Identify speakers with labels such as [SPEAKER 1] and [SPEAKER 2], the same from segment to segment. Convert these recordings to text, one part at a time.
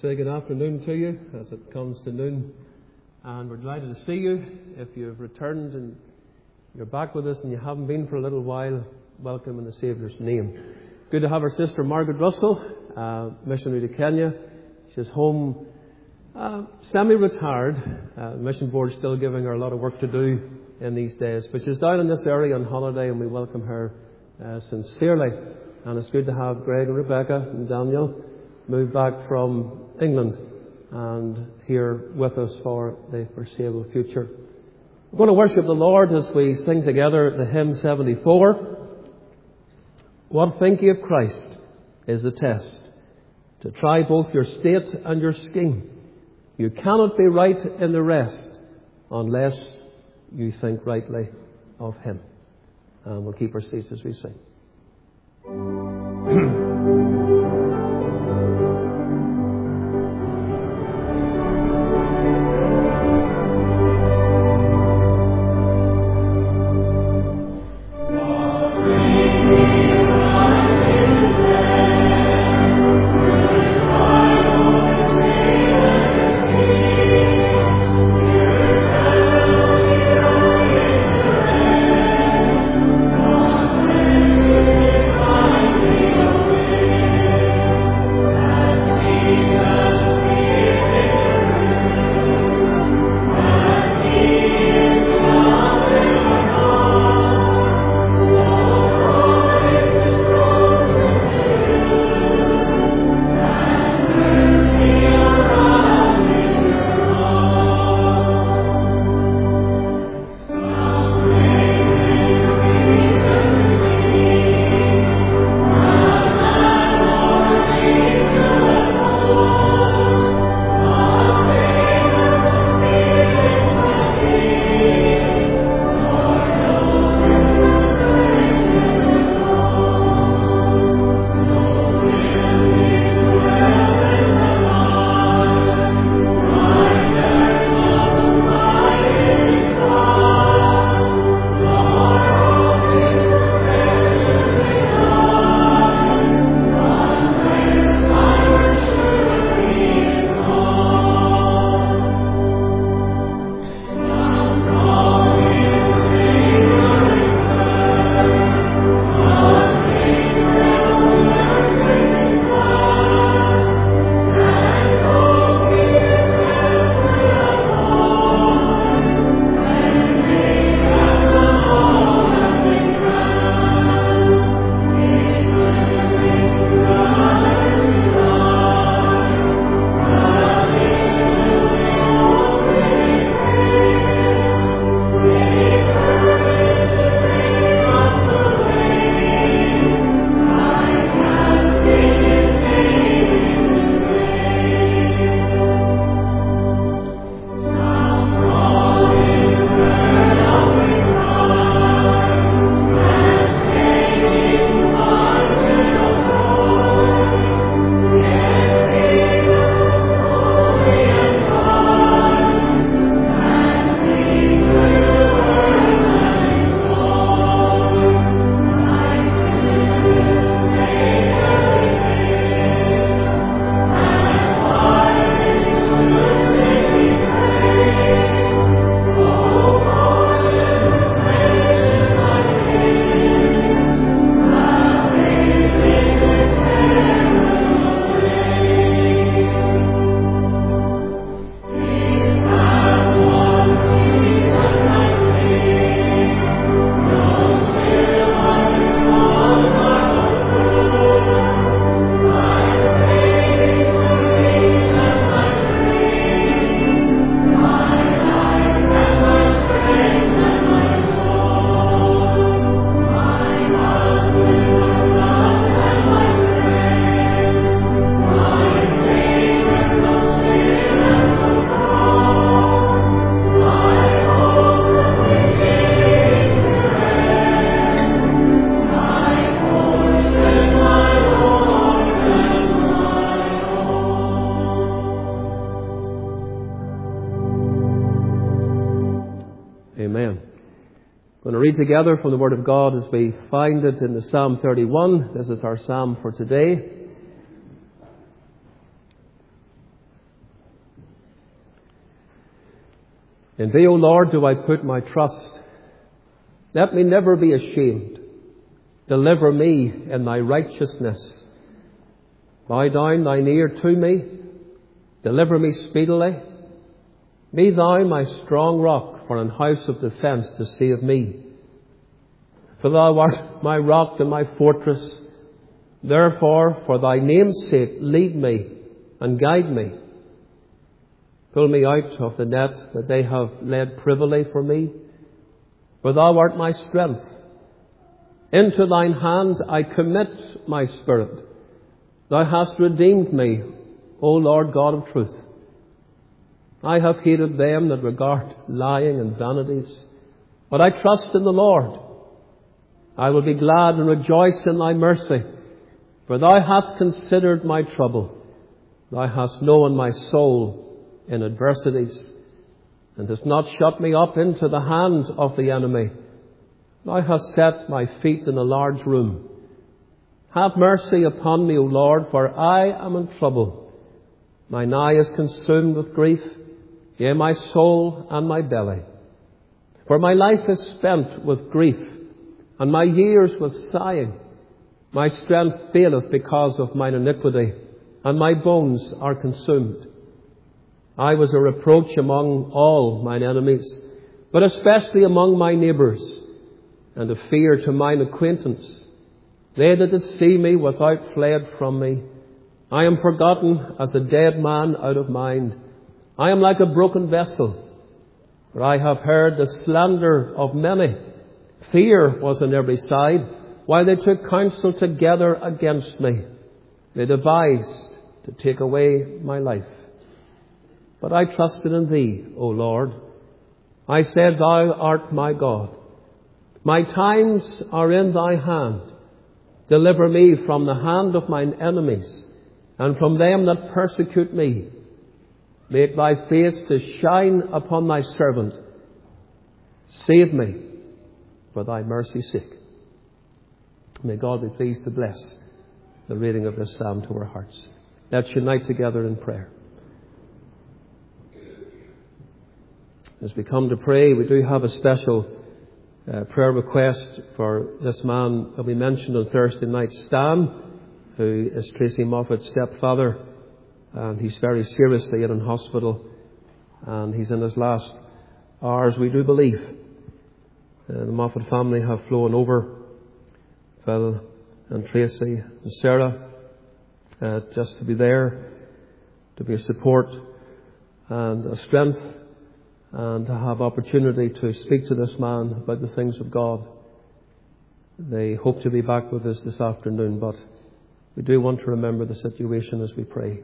[SPEAKER 1] say good afternoon to you as it comes to noon. And we're delighted to see you. If you've returned and you're back with us and you haven't been for a little while, welcome in the Saviour's name. Good to have our sister Margaret Russell, missionary to Kenya. She's home semi-retired. The mission board is still giving her a lot of work to do in these days. But she's down in this area on holiday and we welcome her sincerely. And it's good to have Greg and Rebecca and Daniel move back from England and here with us for the foreseeable future. We're going to worship the Lord as we sing together the hymn 74. What think ye of Christ is the test, to try both your state and your scheme. You cannot be right in the rest unless you think rightly of Him. And we'll keep our seats as we sing. We're going to read together from the Word of God as we find it in the Psalm 31. This is our psalm for today. In Thee, O Lord, do I put my trust. Let me never be ashamed. Deliver me in Thy righteousness. Bow down Thine ear to me. Deliver me speedily. Be Thou my strong rock for an house of defence to save me. For Thou art my rock and my fortress. Therefore, for Thy name's sake, lead me and guide me. Pull me out of the net that they have laid privily for me. For Thou art my strength. Into Thine hand I commit my spirit. Thou hast redeemed me, O Lord God of truth. I have hated them that regard lying and vanities, but I trust in the Lord. I will be glad and rejoice in Thy mercy, for Thou hast considered my trouble. Thou hast known my soul in adversities, and hast not shut me up into the hand of the enemy. Thou hast set my feet in a large room. Have mercy upon me, O Lord, for I am in trouble. Mine eye is consumed with grief, yea, my soul and my belly. For my life is spent with grief, and my years with sighing. My strength faileth because of mine iniquity, and my bones are consumed. I was a reproach among all mine enemies, but especially among my neighbours, and a fear to mine acquaintance. They that did see me without fled from me. I am forgotten as a dead man out of mind. I am like a broken vessel, for I have heard the slander of many. Fear was on every side, while they took counsel together against me. They devised to take away my life. But I trusted in Thee, O Lord. I said, Thou art my God. My times are in Thy hand. Deliver me from the hand of mine enemies, and from them that persecute me. Make Thy face to shine upon Thy servant. Save me for Thy mercy's sake. May God be pleased to bless the reading of this psalm to our hearts. Let's unite together in prayer. As we come to pray, we do have a special prayer request for this man that we mentioned on Thursday night, Stan, who is Tracy Moffat's stepfather, and he's very seriously in hospital, and he's in his last hours, we do believe. The Moffat family have flown over, Phil and Tracy and Sarah, just to be there, to be a support and a strength, and to have opportunity to speak to this man about the things of God. They hope to be back with us this afternoon, but we do want to remember the situation as we pray.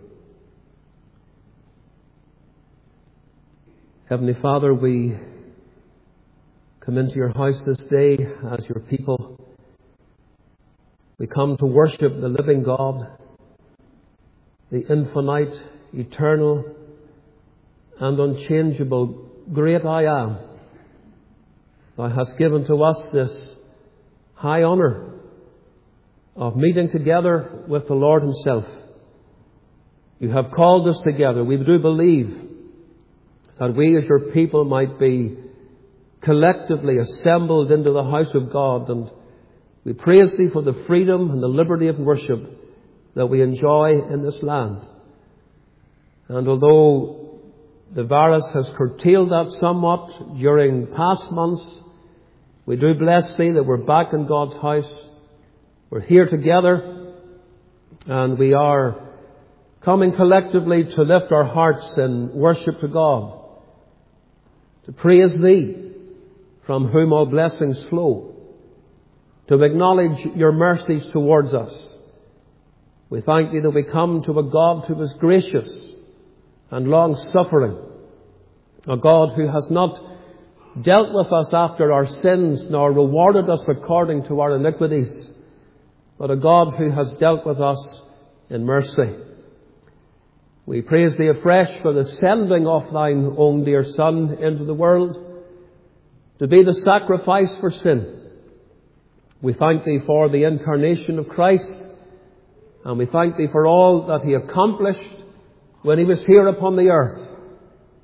[SPEAKER 1] Heavenly Father, we come into your house this day as your people. We come to worship the living God, the infinite, eternal, and unchangeable great I am. Thou hast given to us this high honour of meeting together with the Lord Himself. You have called us together. We do believe that we as your people might be collectively assembled into the house of God, and we praise Thee for the freedom and the liberty of worship that we enjoy in this land. And although the virus has curtailed that somewhat during past months, we do bless Thee that we're back in God's house. We're here together, and we are coming collectively to lift our hearts in worship to God, to praise Thee, from whom all blessings flow, to acknowledge your mercies towards us. We thank Thee that we come to a God who is gracious and long-suffering, a God who has not dealt with us after our sins, nor rewarded us according to our iniquities, but a God who has dealt with us in mercy. We praise Thee afresh for the sending of Thine own dear Son into the world to be the sacrifice for sin. We thank Thee for the incarnation of Christ, and we thank Thee for all that He accomplished when He was here upon the earth.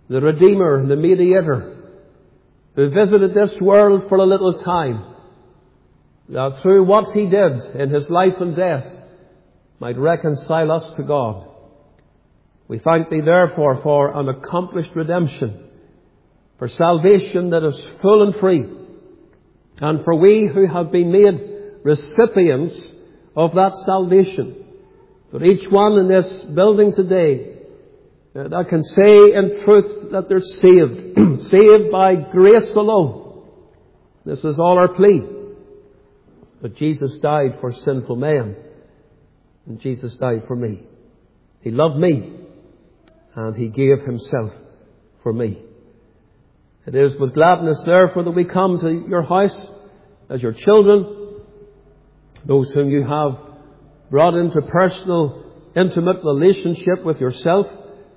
[SPEAKER 1] the Redeemer, the Mediator, who visited this world for a little time, that through what He did in His life and death might reconcile us to God. We thank Thee therefore for an accomplished redemption, for salvation that is full and free, and for we who have been made recipients of that salvation. For each one in this building today that can say in truth that they're saved, saved by grace alone. This is all our plea. But Jesus died for sinful men, and Jesus died for me. He loved me, and He gave Himself for me. It is with gladness, therefore, that we come to your house as your children, those whom you have brought into personal, intimate relationship with yourself.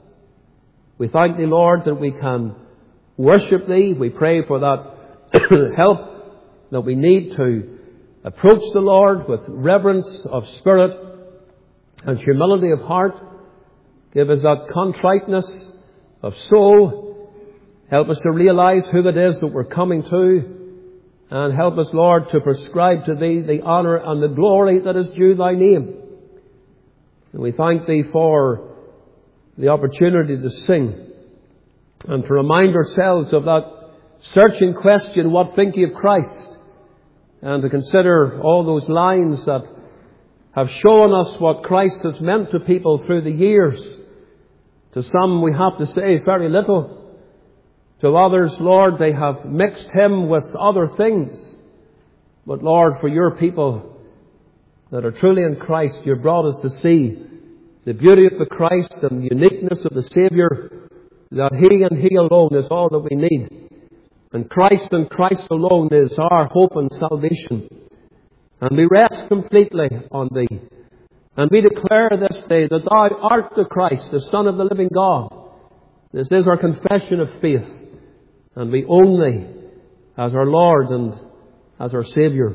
[SPEAKER 1] We thank Thee, Lord, that we can worship Thee. We pray for that help that we need to approach the Lord with reverence of spirit and humility of heart. Give us that contriteness of soul. Help us to realize who it is that we're coming to. And help us, Lord, to prescribe to Thee the honour and the glory that is due Thy name. And we thank Thee for the opportunity to sing and to remind ourselves of that searching question, what think ye of Christ? And to consider all those lines that have shown us what Christ has meant to people through the years. To some we have to say very little. To others, Lord, they have mixed Him with other things. But Lord, for your people that are truly in Christ, you brought us to see the beauty of the Christ and the uniqueness of the Saviour, that He and He alone is all that we need. And Christ alone is our hope and salvation. And we rest completely on Thee. And we declare this day that Thou art the Christ, the Son of the living God. This is our confession of faith. And we own Thee as our Lord and as our Saviour.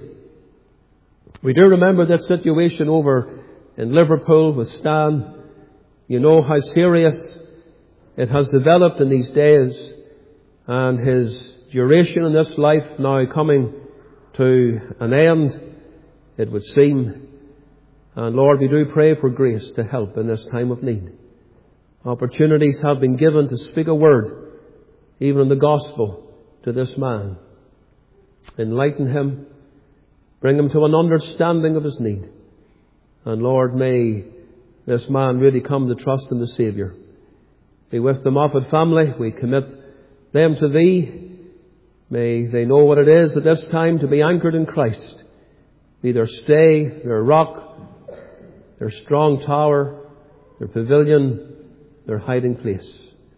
[SPEAKER 1] We do remember this situation over in Liverpool with Stan. You know how serious it has developed in these days, and his duration in this life now coming to an end, it would seem. And Lord, we do pray for grace to help in this time of need. Opportunities have been given to speak a word, even in the gospel, to this man. Enlighten him, bring him to an understanding of his need. And Lord, may this man really come to trust in the Saviour. Be with the Moffat family. We commit them to Thee. May they know what it is at this time to be anchored in Christ. Be their stay, their rock, their strong tower, their pavilion, their hiding place.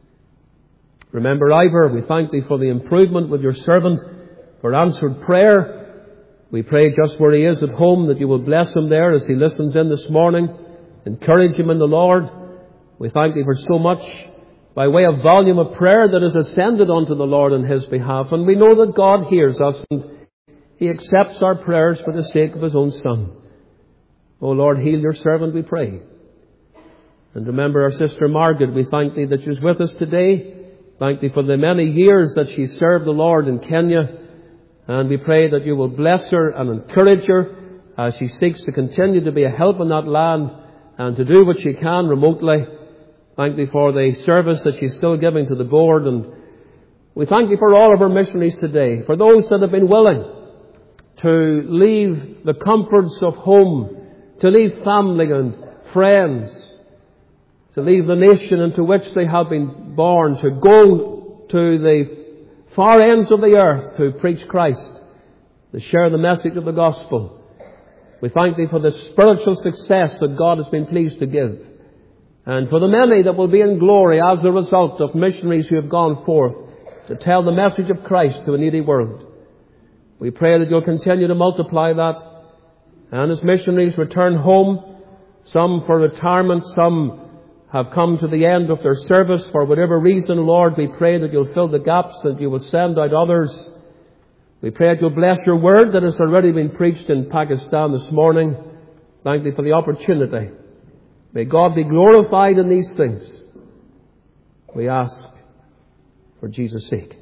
[SPEAKER 1] Remember Ivor, we thank Thee for the improvement with your servant, for answered prayer. We pray just where he is at home that you will bless him there as he listens in this morning. Encourage him in the Lord. We thank Thee for so much by way of volume of prayer that is ascended unto the Lord on his behalf. And we know that God hears us and He accepts our prayers for the sake of His own Son. O Lord, heal your servant, we pray. And remember our sister Margaret. We thank Thee that she's with us today. Thank Thee for the many years that she served the Lord in Kenya. And we pray that you will bless her and encourage her as she seeks to continue to be a help in that land and to do what she can remotely. Thank Thee for the service that she's still giving to the board. And we thank Thee for all of our missionaries today, for those that have been willing to leave the comforts of home, to leave family and friends, to leave the nation into which they have been born, to go to the far ends of the earth to preach Christ, to share the message of the gospel. We thank Thee for the spiritual success that God has been pleased to give, and for the many that will be in glory as a result of missionaries who have gone forth to tell the message of Christ to a needy world. We pray that You'll continue to multiply that, and as missionaries return home, some for retirement, some have come to the end of their service for whatever reason, Lord, we pray that You'll fill the gaps, that You will send out others. We pray that You'll bless Your word that has already been preached in Pakistan this morning. Thank Thee for the opportunity. May God be glorified in these things. We ask for Jesus' sake.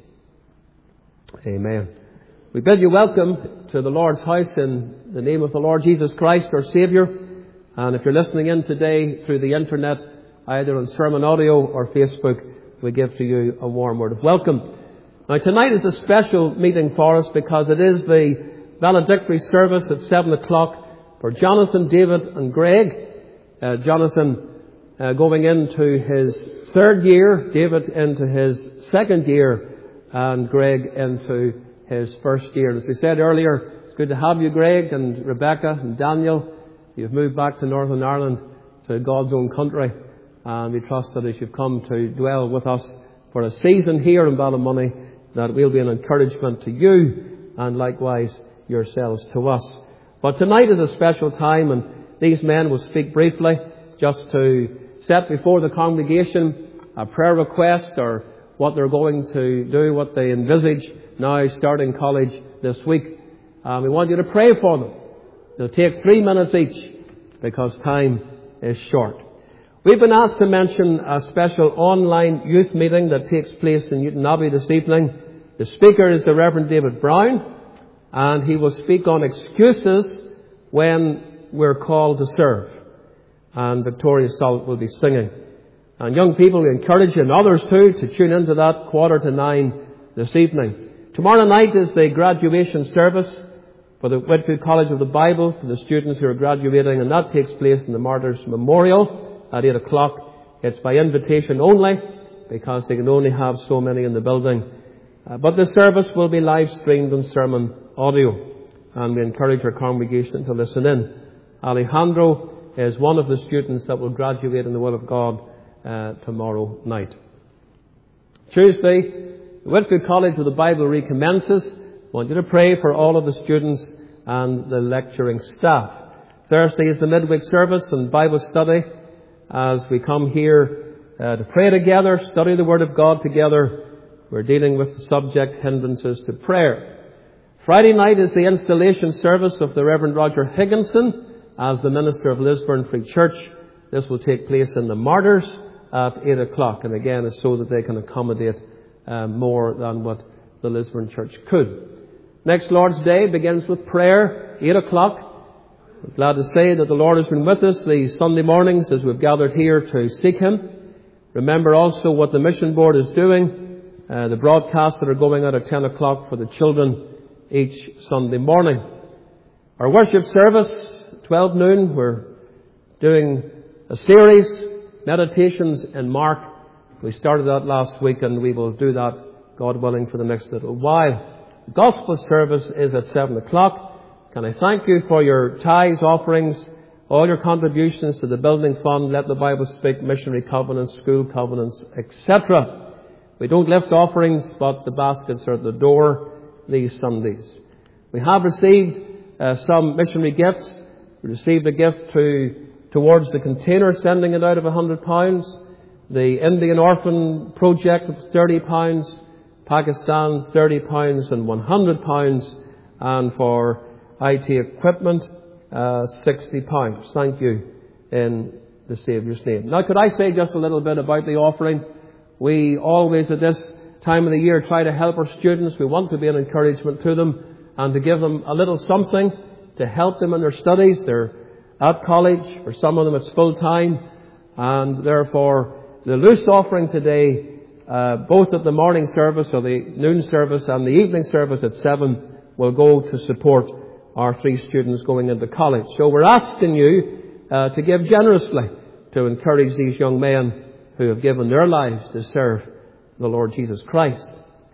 [SPEAKER 1] Amen. We bid you welcome to the Lord's house in the name of the Lord Jesus Christ, our Saviour. And if you're listening in today through the internet, either on sermon audio or Facebook, we give to you a warm word of welcome. Now, tonight is a special meeting for us because it is the valedictory service at 7 o'clock for Jonathan, David and Greg. Jonathan going into his third year, David into his second year, and Greg into his first year. And as we said earlier, it's good to have you, Greg and Rebecca and Daniel. You've moved back to Northern Ireland, to God's own country, and we trust that as you've come to dwell with us for a season here in Ballymoney, that we'll be an encouragement to you and likewise yourselves to us. But tonight is a special time, and these men will speak briefly just to set before the congregation a prayer request or what they're going to do, what they envisage now starting college this week. We want you to pray for them. They'll take 3 minutes each because time is short. We've been asked to mention a special online youth meeting that takes place in Newton Abbey this evening. The speaker is the Reverend David Brown, and he will speak on excuses when we're called to serve. And Victoria Salt will be singing. And young people, we encourage you, and others too, to tune into that 8:45 this evening. Tomorrow night is the graduation service for the Whitfield College of the Bible, for the students who are graduating, and that takes place in the Martyrs Memorial at 8 o'clock. It's by invitation only, because they can only have so many in the building. But the service will be live streamed on sermon audio, and we encourage our congregation to listen in. Alejandro is one of the students that will graduate in the will of God tomorrow night. Tuesday, the Whitfield College of the Bible recommences. I want you to pray for all of the students and the lecturing staff. Thursday is the midweek service and Bible study as we come here to pray together, study the Word of God together. We're dealing with the subject, hindrances to prayer. Friday night is the installation service of the Reverend Roger Higginson as the minister of Lisburn Free Church. This will take place in the Martyrs at 8 o'clock. And again, it's so that they can accommodate more than what the Lisburn Church could. Next Lord's Day begins with prayer, 8 o'clock. I'm glad to say that the Lord has been with us these Sunday mornings as we've gathered here to seek Him. Remember also what the Mission Board is doing, the broadcasts that are going out at 10 o'clock for the children each Sunday morning. Our worship service, 12 noon, we're doing a series, Meditations in Mark. We started that last week and we will do that, God willing, for the next little while. The gospel service is at 7 o'clock. Can I thank you for your tithes, offerings, all your contributions to the building fund, Let the Bible Speak, missionary covenants, school covenants, etc. We don't lift offerings, but the baskets are at the door these Sundays. We have received some missionary gifts. We received a gift towards the container, sending it out of £100. The Indian Orphan Project of £30. Pakistan £30 and £100. And for IT equipment, £60. Thank you in the Saviour's name. Now, could I say just a little bit about the offering? We always at this time of the year try to help our students. We want to be an encouragement to them and to give them a little something to help them in their studies. They're at college. For some of them it's full time. And therefore, the loose offering today, both at the morning service or the noon service and the evening service at 7, will go to support our 3 students going into college. So we're asking you to give generously to encourage these young men who have given their lives to serve the Lord Jesus Christ.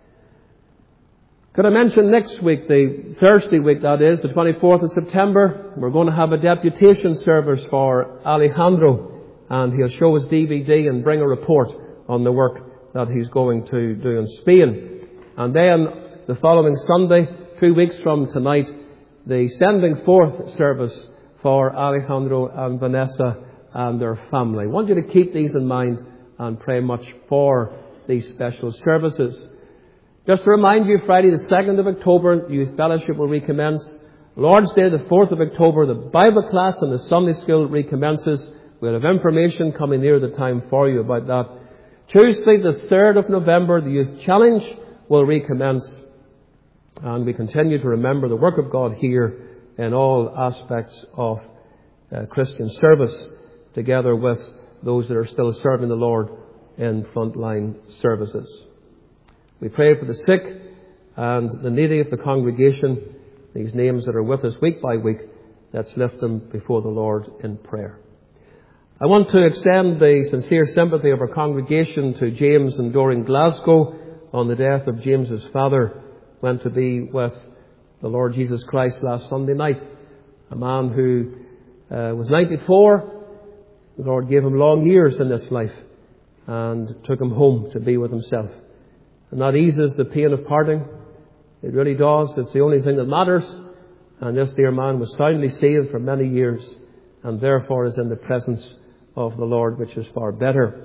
[SPEAKER 1] Could I mention next week, the Thursday week that is, the 24th of September, we're going to have a deputation service for Alejandro, and he'll show his DVD and bring a report on the work that he's going to do in Spain. And then the following Sunday, 2 weeks from tonight, the sending forth service for Alejandro and Vanessa and their family. I want you to keep these in mind and pray much for these special services. Just to remind you, Friday the 2nd of October, Youth Fellowship will recommence. Lord's Day, the 4th of October, the Bible class and the Sunday school recommences. We'll have information coming near the time for you about that. Tuesday, the 3rd of November, the Youth Challenge will recommence. And we continue to remember the work of God here in all aspects of Christian service, together with those that are still serving the Lord in frontline services. We pray for the sick and the needy of the congregation, these names that are with us week by week. Let's lift them before the Lord in prayer. I want to extend the sincere sympathy of our congregation to James and Doreen Glasgow on the death of James's father, went to be with the Lord Jesus Christ last Sunday night. A man who was 94. The Lord gave him long years in this life and took him home to be with himself. And that eases the pain of parting. It really does. It's the only thing that matters. And this dear man was soundly saved for many years, and therefore is in the presence of the Lord, which is far better.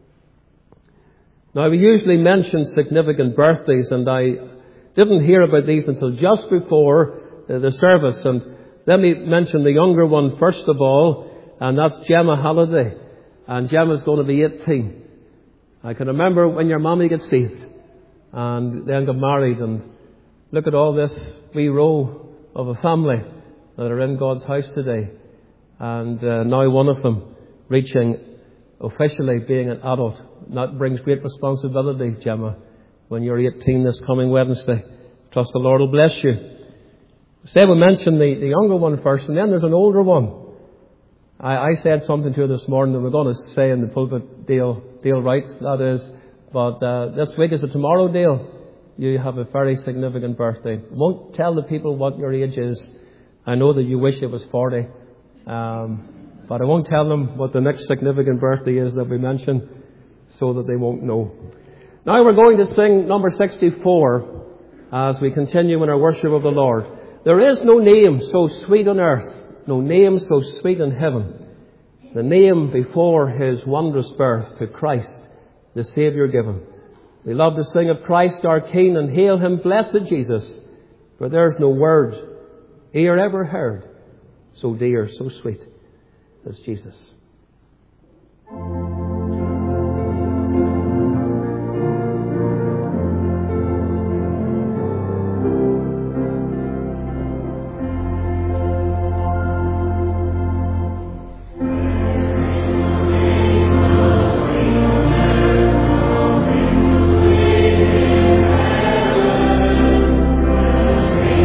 [SPEAKER 1] Now, we usually mention significant birthdays, and I didn't hear about these until just before the service. And let me mention the younger one first of all, and that's Gemma Halliday. And Gemma's going to be 18. I can remember when your mommy got saved and then got married, and look at all this wee row of a family that are in God's house today. And now one of them reaching officially being an adult. And that brings great responsibility, Gemma, when you're 18 this coming Wednesday. Trust the Lord will bless you. Say we mention the younger one first, and then there's an older one. I said something to her this morning that we're going to say in the pulpit, Dale Wright, that is. But this week is a tomorrow, Dale. You have a very significant birthday. Won't tell the people what your age is. I know that you wish it was 40. But I won't tell them what the next significant birthday is that we mention, so that they won't know. Now we're going to sing number 64 as we continue in our worship of the Lord. There is no name so sweet on earth, no name so sweet in heaven, the name before his wondrous birth, to Christ, the Saviour given. We love to sing of Christ our King and hail him, blessed Jesus, for there's no word ear ever heard so dear, so sweet as Jesus.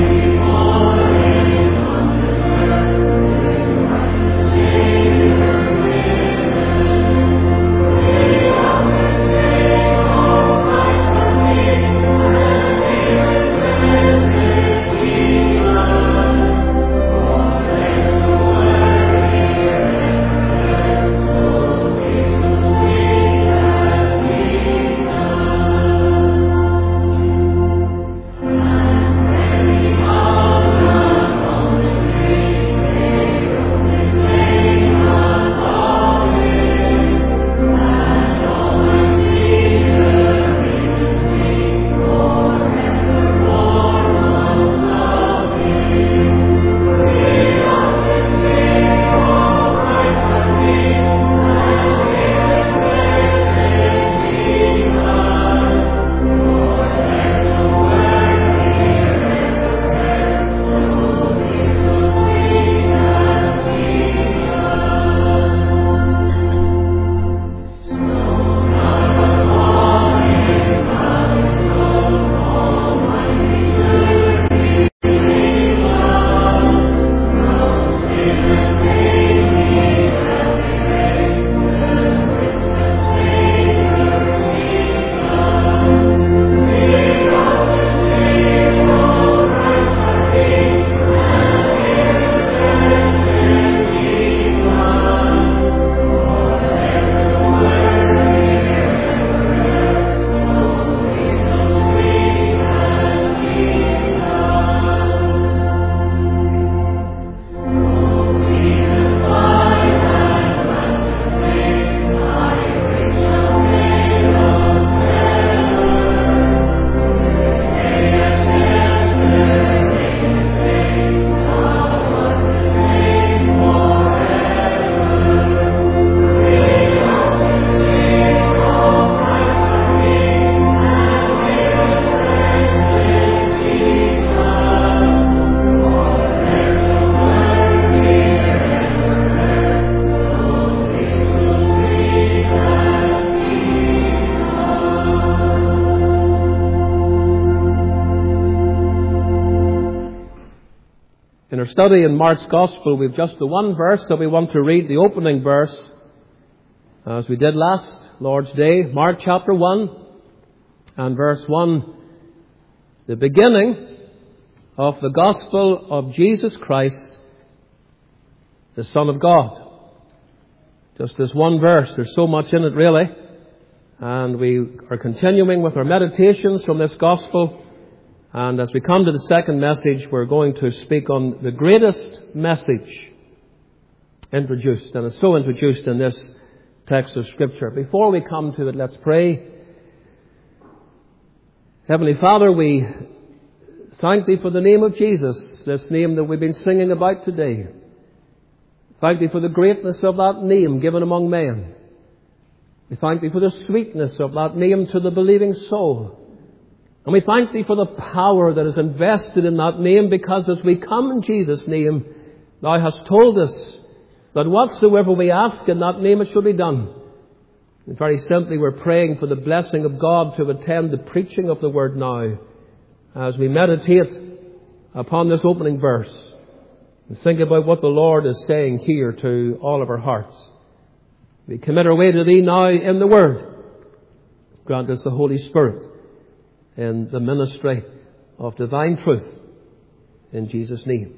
[SPEAKER 2] Thank you.
[SPEAKER 1] study in Mark's Gospel, we've just the one verse, so we want to read the opening verse, as we did last Lord's Day. Mark chapter 1 and verse 1. The beginning of the Gospel of Jesus Christ, the Son of God. Just this one verse. There's so much in it, really. And we are continuing with our meditations from this Gospel. And as we come to the second message, we're going to speak on the greatest message introduced. And it's so introduced in this text of Scripture. Before we come to it, let's pray. Heavenly Father, we thank Thee for the name of Jesus, this name that we've been singing about today. Thank Thee for the greatness of that name given among men. We thank Thee for the sweetness of that name to the believing soul. And we thank Thee for the power that is invested in that name, because as we come in Jesus' name, Thou hast told us that whatsoever we ask in that name, it shall be done. And very simply, we're praying for the blessing of God to attend the preaching of the Word now, as we meditate upon this opening verse and think about what the Lord is saying here to all of our hearts. We commit our way to Thee now in the Word. Grant us the Holy Spirit in the ministry of divine truth. In Jesus' name.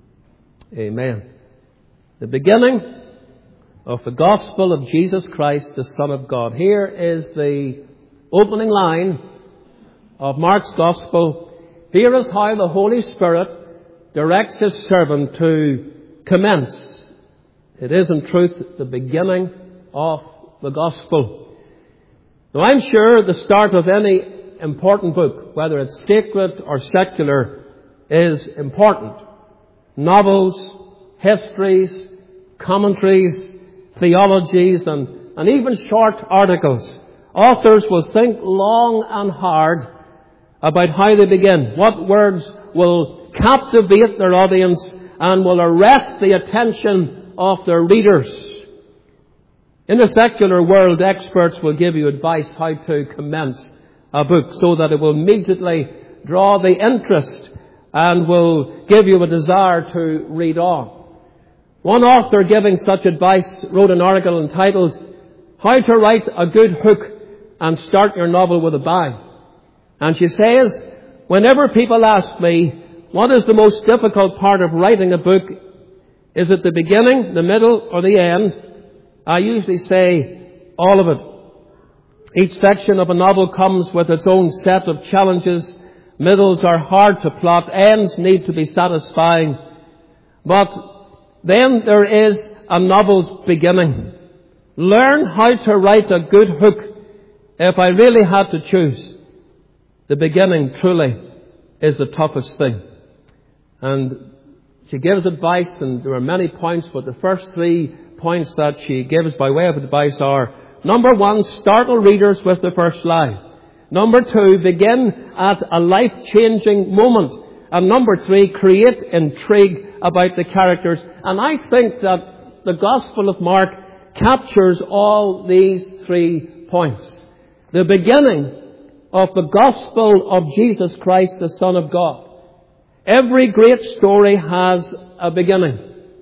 [SPEAKER 1] Amen. The beginning of the Gospel of Jesus Christ, the Son of God. Here is the opening line of Mark's Gospel. Here is how the Holy Spirit directs His servant to commence. It is in truth the beginning of the Gospel. Now, I'm sure the start of any important book, whether it's sacred or secular, is important. Novels, histories, commentaries, theologies, and even short articles. Authors will think long and hard about how they begin. What words will captivate their audience and will arrest the attention of their readers. In the secular world, experts will give you advice how to commence a book so that it will immediately draw the interest and will give you a desire to read on. One author giving such advice wrote an article entitled, "How to Write a Good Hook and Start Your Novel with a Bang." And she says, "Whenever people ask me, what is the most difficult part of writing a book? Is it the beginning, the middle, or the end? I usually say all of it. Each section of a novel comes with its own set of challenges. Middles are hard to plot. Ends need to be satisfying. But then there is a novel's beginning. Learn how to write a good hook. If I really had to choose, the beginning truly is the toughest thing." And she gives advice, and there are many points, but the first 3 points that she gives by way of advice are: number 1, startle readers with the first line. Number 2, begin at a life-changing moment. And number 3, create intrigue about the characters. And I think that the Gospel of Mark captures all these 3 points. The beginning of the Gospel of Jesus Christ, the Son of God. Every great story has a beginning.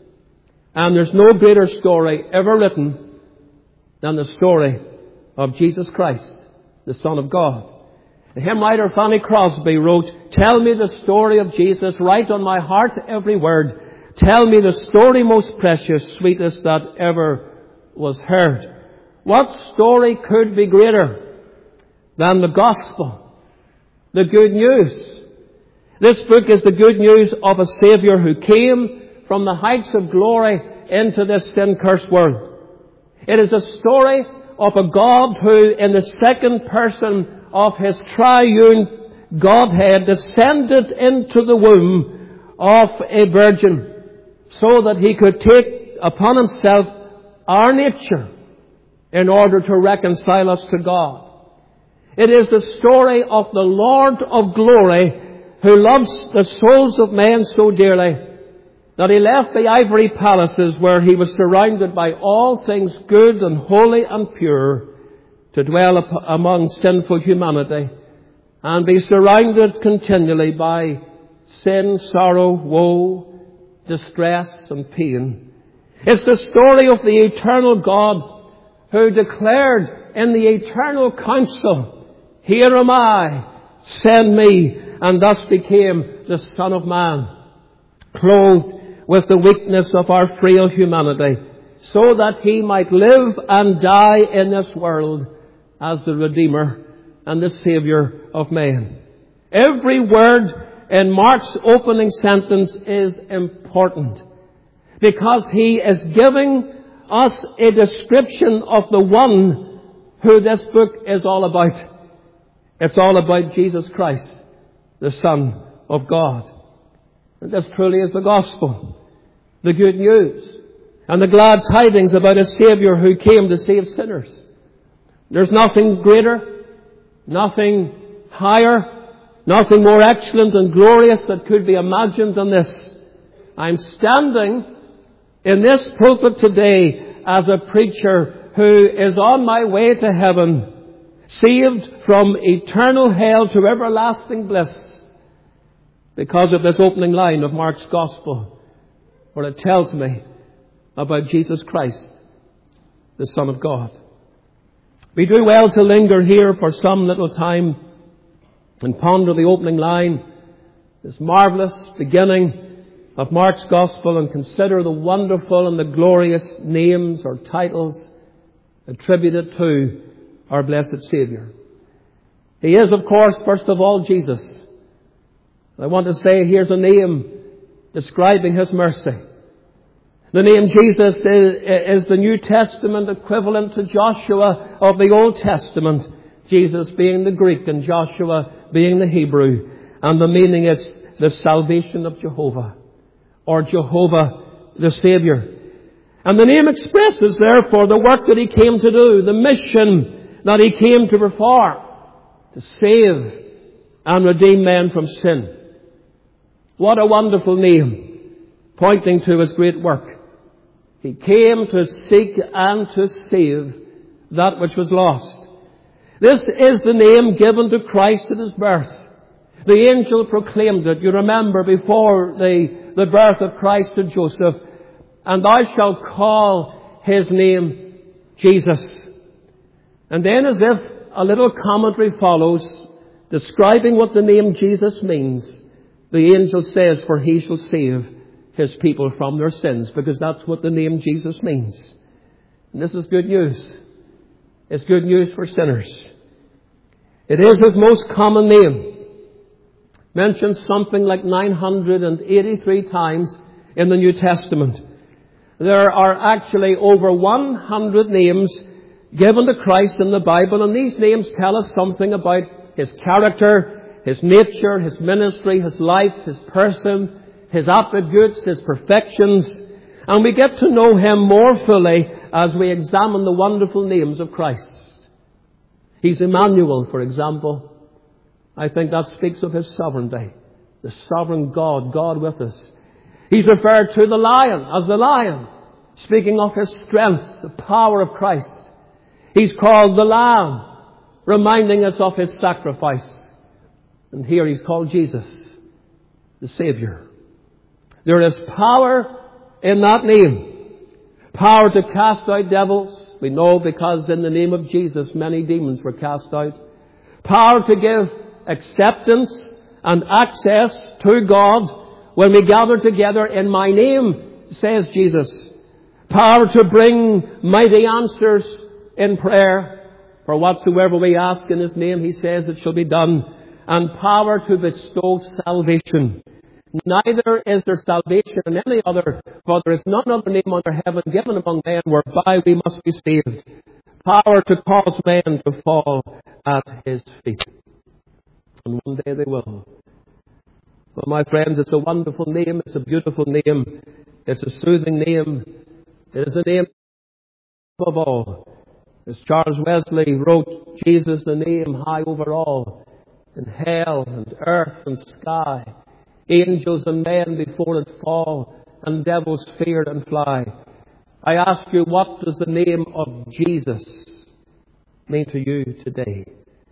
[SPEAKER 1] And there's no greater story ever written than the story of Jesus Christ, the Son of God. The hymn writer Fanny Crosby wrote, "Tell me the story of Jesus, write on my heart every word. Tell me the story most precious, sweetest that ever was heard." What story could be greater than the Gospel, the good news? This book is the good news of a Saviour who came from the heights of glory into this sin-cursed world. It is a story of a God who, in the second person of His triune Godhead, descended into the womb of a virgin so that He could take upon Himself our nature in order to reconcile us to God. It is the story of the Lord of glory who loves the souls of men so dearly that He left the ivory palaces where He was surrounded by all things good and holy and pure to dwell among sinful humanity and be surrounded continually by sin, sorrow, woe, distress and pain. It's the story of the eternal God who declared in the eternal council, "Here am I, send me," and thus became the Son of Man, clothed with the weakness of our frail humanity, so that He might live and die in this world as the Redeemer and the Saviour of men. Every word in Mark's opening sentence is important, because he is giving us a description of the one who this book is all about. It's all about Jesus Christ, the Son of God. And this truly is the gospel, the good news, and the glad tidings about a Saviour who came to save sinners. There's nothing greater, nothing higher, nothing more excellent and glorious that could be imagined than this. I'm standing in this pulpit today as a preacher who is on my way to heaven, saved from eternal hell to everlasting bliss, because of this opening line of Mark's Gospel, where it tells me about Jesus Christ, the Son of God. We do well to linger here for some little time and ponder the opening line, this marvelous beginning of Mark's Gospel, and consider the wonderful and the glorious names or titles attributed to our blessed Saviour. He is, of course, first of all, Jesus. I want to say here's a name describing His mercy. The name Jesus is the New Testament equivalent to Joshua of the Old Testament, Jesus being the Greek and Joshua being the Hebrew. And the meaning is the salvation of Jehovah, or Jehovah the Saviour. And the name expresses, therefore, the work that He came to do, the mission that He came to perform, to save and redeem men from sin. What a wonderful name, pointing to His great work. He came to seek and to save that which was lost. This is the name given to Christ at His birth. The angel proclaimed it, you remember, before the birth of Christ to Joseph. "And thou shalt call His name Jesus." And then, as if a little commentary follows, describing what the name Jesus means, the angel says, "For He shall save His people from their sins," because that's what the name Jesus means. And this is good news. It's good news for sinners. It is His most common name, mentioned something like 983 times in the New Testament. There are actually over 100 names given to Christ in the Bible, and these names tell us something about His character, His nature, His ministry, His life, His person, His attributes, His perfections. And we get to know Him more fully as we examine the wonderful names of Christ. He's Emmanuel, for example. I think that speaks of His sovereignty. The sovereign God, God with us. He's referred to the lion as the lion, speaking of His strength, the power of Christ. He's called the Lamb, reminding us of His sacrifice. And here He's called Jesus, the Saviour. There is power in that name. Power to cast out devils. We know because in the name of Jesus many demons were cast out. Power to give acceptance and access to God when we gather together in my name, says Jesus. Power to bring mighty answers in prayer. For whatsoever we ask in His name, He says it shall be done. And power to bestow salvation. Neither is there salvation in any other, for there is none other name under heaven given among men whereby we must be saved. Power to cause men to fall at His feet. And one day they will. Well, my friends, it's a wonderful name. It's a beautiful name. It's a soothing name. It is a name above all. As Charles Wesley wrote, Jesus the name high over all, in hell and earth and sky. Angels and men before it fall, and devils fear and fly. I ask you, what does the name of Jesus mean to you today?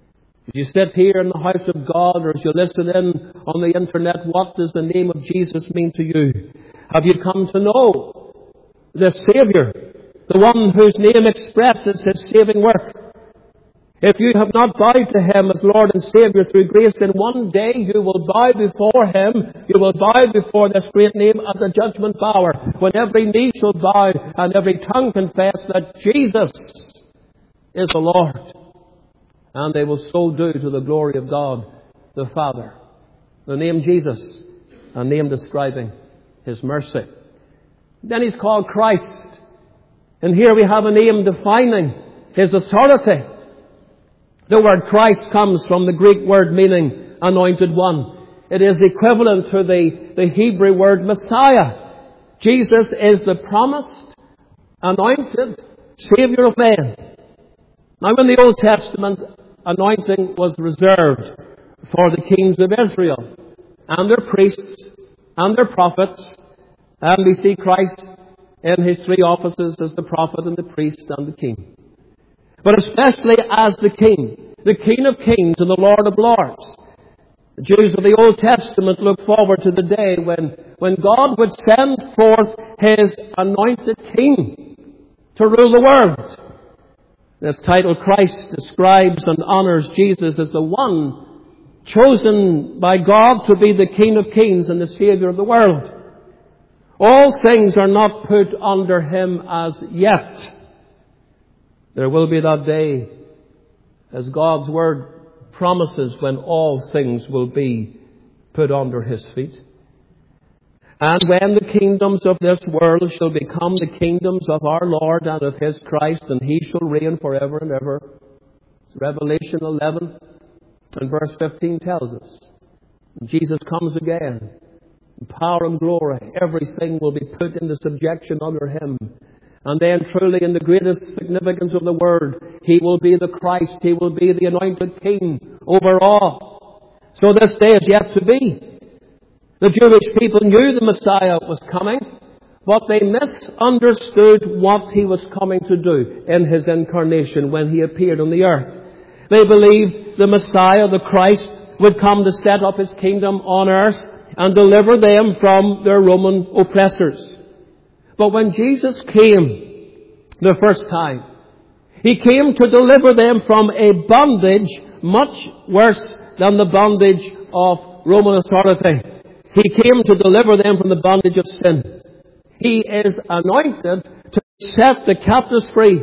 [SPEAKER 1] As you sit here in the house of God, or as you listen in on the internet, what does the name of Jesus mean to you? Have you come to know the Saviour, the one whose name expresses His saving work? If you have not bowed to Him as Lord and Saviour through grace, then one day you will bow before Him. You will bow before this great name at the judgment hour, when every knee shall bow and every tongue confess that Jesus is the Lord. And they will so do to the glory of God the Father. The name Jesus, a name describing His mercy. Then He's called Christ. And here we have a name defining His authority. The word Christ comes from the Greek word meaning anointed one. It is equivalent to the Hebrew word Messiah. Jesus is the promised, anointed Saviour of men. Now in the Old Testament, anointing was reserved for the kings of Israel and their priests and their prophets. And we see Christ in His three offices as the prophet and the priest and the king. But especially as the King of Kings and the Lord of Lords. The Jews of the Old Testament look forward to the day when God would send forth His anointed King to rule the world. This title, Christ, describes and honors Jesus as the one chosen by God to be the King of Kings and the Saviour of the world. All things are not put under Him as yet. There will be that day, as God's Word promises, when all things will be put under His feet. And when the kingdoms of this world shall become the kingdoms of our Lord and of His Christ, and He shall reign forever and ever. Revelation 11 and verse 15 tells us. When Jesus comes again, in power and glory, everything will be put into subjection under Him. And then truly, in the greatest significance of the word, He will be the Christ. He will be the anointed King over all. So this day is yet to be. The Jewish people knew the Messiah was coming, but they misunderstood what He was coming to do in His incarnation when He appeared on the earth. They believed the Messiah, the Christ, would come to set up His kingdom on earth and deliver them from their Roman oppressors. But when Jesus came the first time, He came to deliver them from a bondage much worse than the bondage of Roman authority. He came to deliver them from the bondage of sin. He is anointed to set the captives free.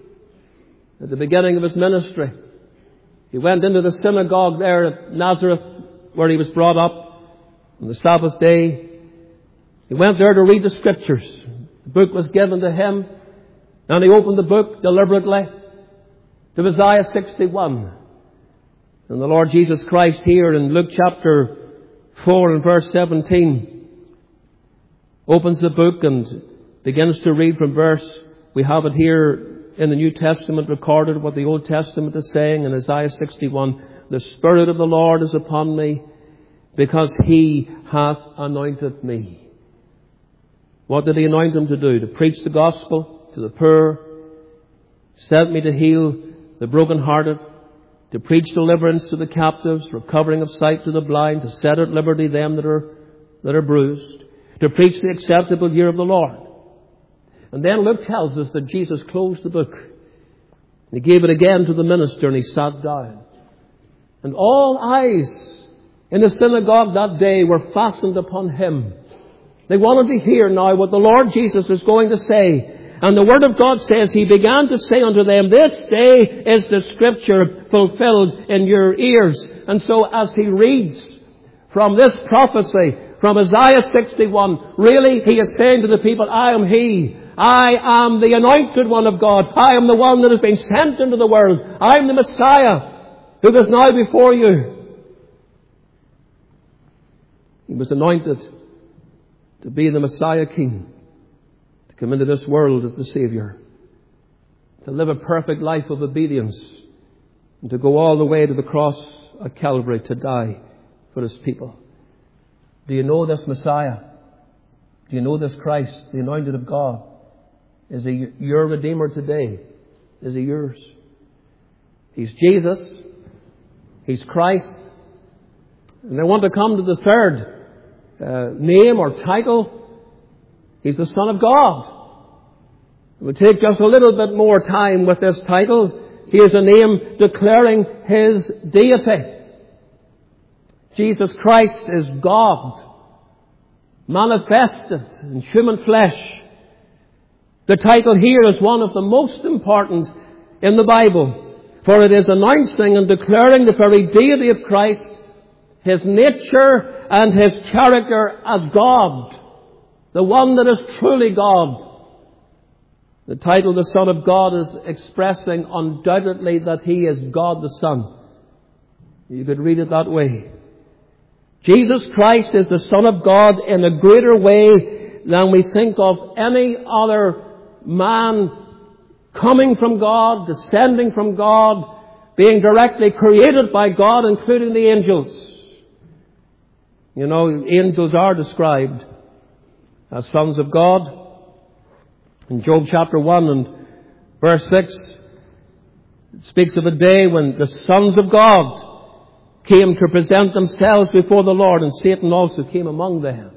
[SPEAKER 1] At the beginning of His ministry, He went into the synagogue there at Nazareth, where He was brought up on the Sabbath day. He went there to read the Scriptures. The book was given to Him, and He opened the book deliberately to Isaiah 61. And the Lord Jesus Christ here in Luke chapter 4 and verse 17 opens the book and begins to read from verse. We have it here in the New Testament recorded what the Old Testament is saying in Isaiah 61. The Spirit of the Lord is upon me, because He hath anointed me. What did He anoint Him to do? To preach the gospel to the poor, sent me to heal the brokenhearted, to preach deliverance to the captives, recovering of sight to the blind, to set at liberty them that are bruised, to preach the acceptable year of the Lord. And then Luke tells us that Jesus closed the book. He gave it again to the minister, and He sat down. And all eyes in the synagogue that day were fastened upon Him. They wanted to hear now what the Lord Jesus was going to say. And the Word of God says, He began to say unto them, this day is the Scripture fulfilled in your ears. And so as He reads from this prophecy, from Isaiah 61, really He is saying to the people, I am He. I am the anointed one of God. I am the one that has been sent into the world. I am the Messiah who is now before you. He was anointed to be the Messiah King, to come into this world as the Saviour, to live a perfect life of obedience, and to go all the way to the cross at Calvary to die for His people. Do you know this Messiah? Do you know this Christ, the anointed of God? Is He your Redeemer today? Is He yours? He's Jesus, He's Christ. And I want to come to the third name or title. He's the Son of God. We'll take just a little bit more time with this title. Here's a name declaring His deity. Jesus Christ is God, manifested in human flesh. The title here is one of the most important in the Bible, for it is announcing and declaring the very deity of Christ, His nature and His character as God, the one that is truly God. The title, the Son of God, is expressing undoubtedly that He is God the Son. You could read it that way. Jesus Christ is the Son of God in a greater way than we think of any other man coming from God, descending from God, being directly created by God, including the angels. You know, angels are described as sons of God. In Job chapter 1 and verse 6, it speaks of a day when the sons of God came to present themselves before the Lord, and Satan also came among them.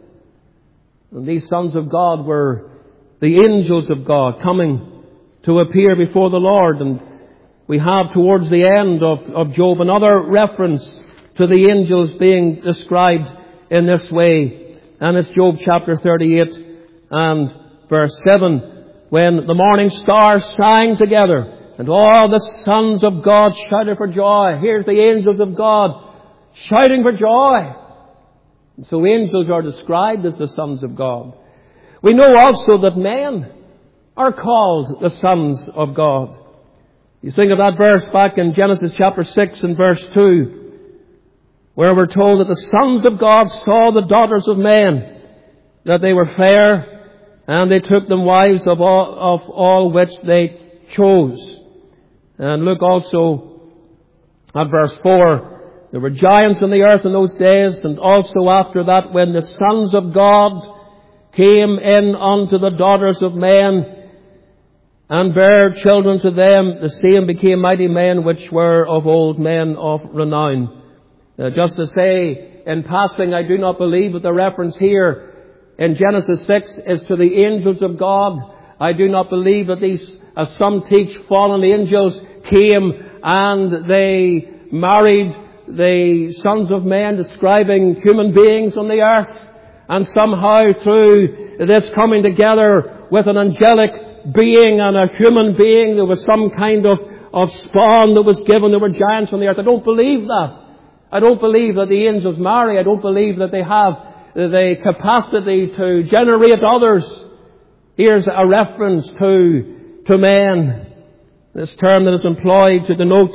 [SPEAKER 1] And these sons of God were the angels of God coming to appear before the Lord. And we have towards the end of Job another reference to the angels being described in this way. And it's Job chapter 38 and verse 7, when the morning stars sang together and all the sons of God shouted for joy. Here's the angels of God shouting for joy. And so angels are described as the sons of God. We know also that men are called the sons of God. You think of that verse back in Genesis chapter 6 and verse 2, where we're told that the sons of God saw the daughters of men, that they were fair, and they took them wives of all which they chose. And look also at verse 4. There were giants on the earth in those days, and also after that, when the sons of God came in unto the daughters of men, and bare children to them, the same became mighty men which were of old, men of renown. Just to say in passing, I do not believe that the reference here in Genesis 6 is to the angels of God. I do not believe that these, as some teach, fallen angels came and they married the sons of men, describing human beings on the earth. And somehow through this coming together with an angelic being and a human being, there was some kind of spawn that was given. There were giants on the earth. I don't believe that. I don't believe that the angels marry. I don't believe that they have the capacity to generate others. Here's a reference to men. This term that is employed to denote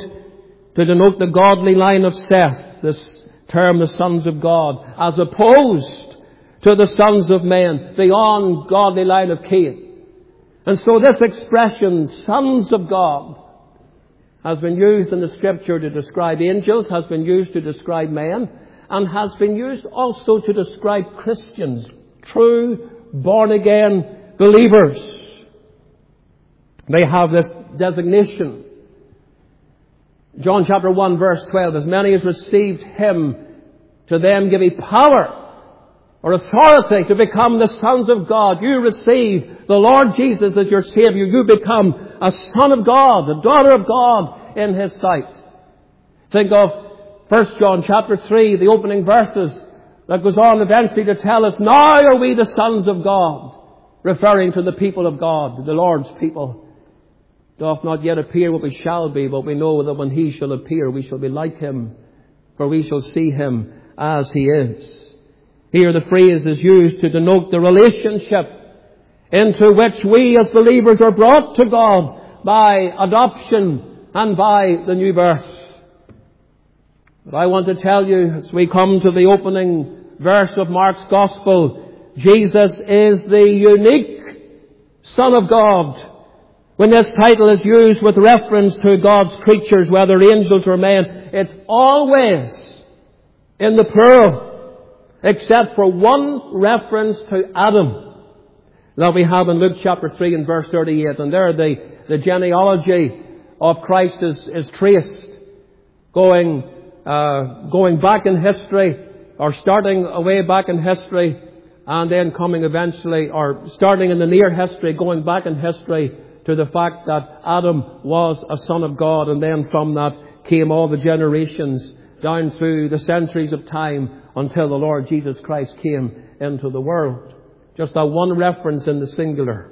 [SPEAKER 1] the godly line of Seth. This term, the sons of God, as opposed to the sons of men, the ungodly line of Cain. And so this expression, sons of God, has been used in the Scripture to describe angels, has been used to describe men, and has been used also to describe Christians, true, born-again believers. They have this designation. John chapter 1 verse 12, as many as received Him, to them give He power or authority to become the sons of God. You receive the Lord Jesus as your Savior. You become a son of God, a daughter of God in His sight. Think of 1 John chapter 3, the opening verses that goes on eventually to tell us, now are we the sons of God, referring to the people of God, the Lord's people. Doth not yet appear what we shall be, but we know that when He shall appear, we shall be like Him, for we shall see Him as He is. Here the phrase is used to denote the relationship into which we as believers are brought to God by adoption and by the new birth. But I want to tell you, as we come to the opening verse of Mark's Gospel, Jesus is the unique Son of God. When this title is used with reference to God's creatures, whether angels or men, it's always in the plural, except for one reference to Adam that we have in Luke chapter 3 and verse 38. And there the genealogy of Christ is traced, going going back in history, or starting away back in history, and then coming eventually, or starting in the near history, going back in history to the fact that Adam was a son of God, and then from that came all the generations down through the centuries of time until the Lord Jesus Christ came into the world. Just that one reference in the singular.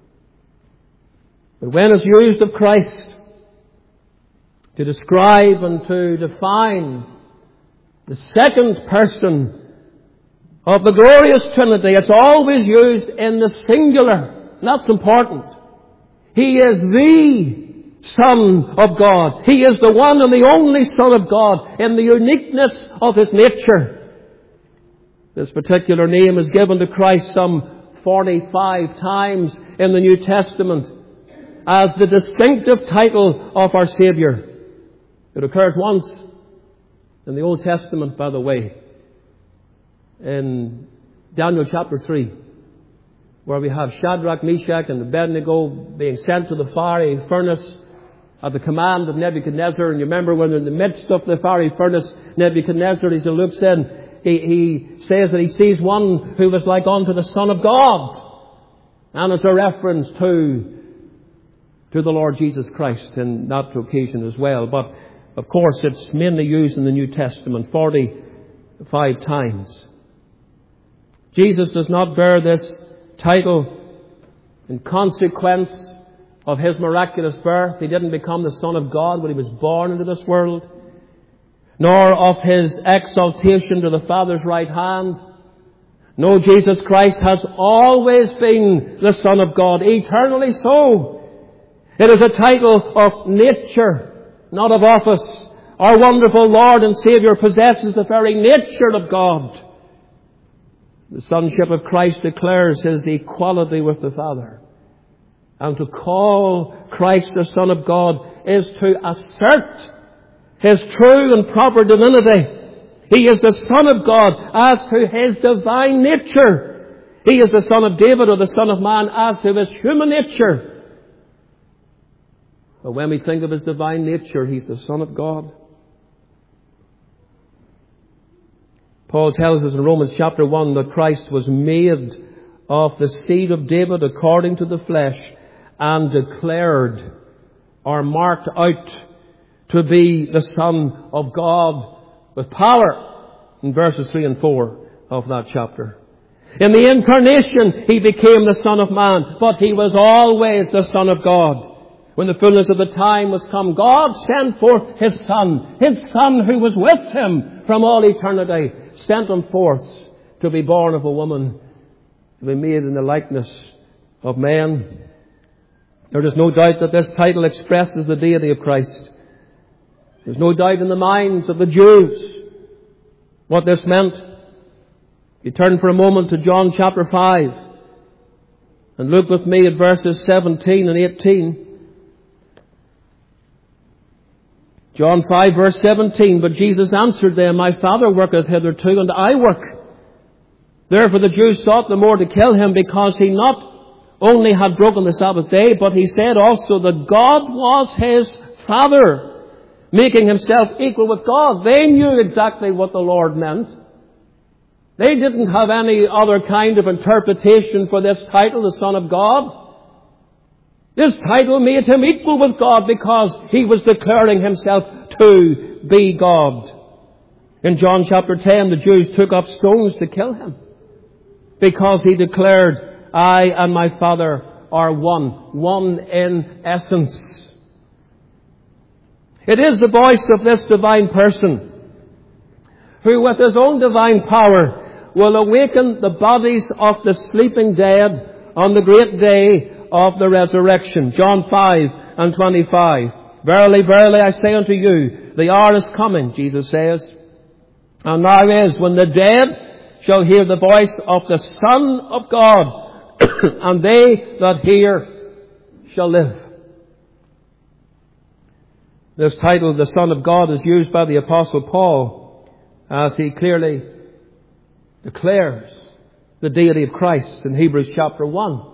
[SPEAKER 1] But when it's used of Christ to describe and to define the second person of the glorious Trinity, it's always used in the singular. And that's important. He is the Son of God. He is the one and the only Son of God in the uniqueness of His nature. This particular name is given to Christ some 45 times in the New Testament as the distinctive title of our Saviour. It occurs once in the Old Testament, by the way, in Daniel chapter 3, where we have Shadrach, Meshach and Abednego being sent to the fiery furnace at the command of Nebuchadnezzar. And you remember when they're in the midst of the fiery furnace, Nebuchadnezzar, as Luke said, he says that he sees one who was like unto the Son of God. And it's a reference to the Lord Jesus Christ in that occasion as well. But, of course, it's mainly used in the New Testament 45 times. Jesus does not bear this title in consequence of His miraculous birth. He didn't become the Son of God when He was born into this world, nor of His exaltation to the Father's right hand. No, Jesus Christ has always been the Son of God, eternally so. It is a title of nature, not of office. Our wonderful Lord and Saviour possesses the very nature of God. The sonship of Christ declares His equality with the Father. And to call Christ the Son of God is to assert His true and proper divinity. He is the Son of God as to His divine nature. He is the Son of David or the Son of Man as to His human nature. But when we think of His divine nature, He's the Son of God. Paul tells us in Romans chapter 1 that Christ was made of the seed of David according to the flesh and declared or marked out to be the Son of God with power in verses 3 and 4 of that chapter. In the incarnation, He became the Son of Man, but He was always the Son of God. When the fullness of the time was come, God sent forth His Son who was with Him from all eternity, sent Him forth to be born of a woman, to be made in the likeness of man. There is no doubt that this title expresses the deity of Christ. There's no doubt in the minds of the Jews what this meant. You turn for a moment to John chapter 5 and look with me at verses 17 and 18. John 5 verse 17, but Jesus answered them, my Father worketh hitherto, and I work. Therefore the Jews sought the more to kill Him, because He not only had broken the Sabbath day, but He said also that God was His Father, making Himself equal with God. They knew exactly what the Lord meant. They didn't have any other kind of interpretation for this title, the Son of God. This title made Him equal with God because He was declaring Himself to be God. In John chapter 10, the Jews took up stones to kill Him because He declared, I and my Father are one in essence. It is the voice of this divine person who with His own divine power will awaken the bodies of the sleeping dead on the great day of the resurrection. John 5 and 25. Verily, verily, I say unto you, the hour is coming, Jesus says, and now is, when the dead shall hear the voice of the Son of God, and they that hear shall live. This title, the Son of God, is used by the Apostle Paul as he clearly declares the deity of Christ in Hebrews chapter 1.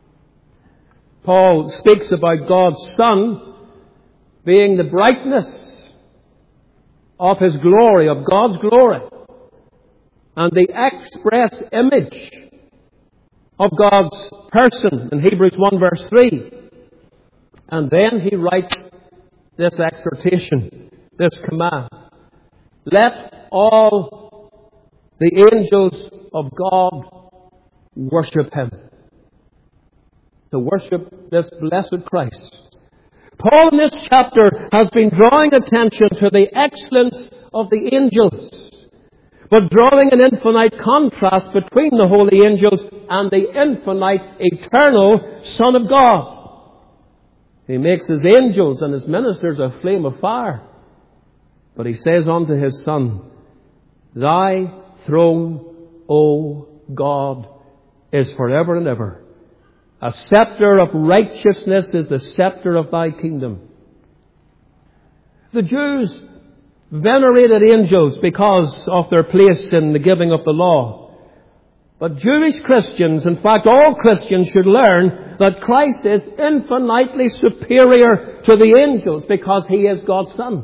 [SPEAKER 1] Paul speaks about God's Son being the brightness of His glory, of God's glory, and the express image of God's person in Hebrews 1 verse 3. And then he writes this exhortation, this command. Let all the angels of God worship Him. To worship this blessed Christ. Paul in this chapter has been drawing attention to the excellence of the angels, but drawing an infinite contrast between the holy angels and the infinite, eternal Son of God. He makes His angels and His ministers a flame of fire. But He says unto His Son, Thy throne, O God, is forever and ever. A scepter of righteousness is the scepter of Thy kingdom. The Jews venerated angels because of their place in the giving of the law. But Jewish Christians, in fact all Christians, should learn that Christ is infinitely superior to the angels because He is God's Son.